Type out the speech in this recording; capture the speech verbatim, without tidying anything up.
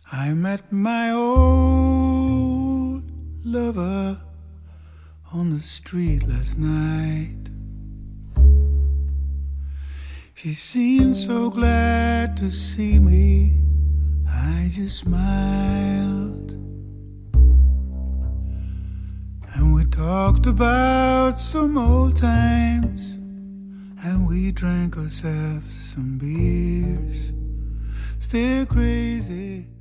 I met my old lover on the street last night. She seemed so glad to see me. I just smiled, and we talked about some old times, and we drank ourselves some beers. Still crazy.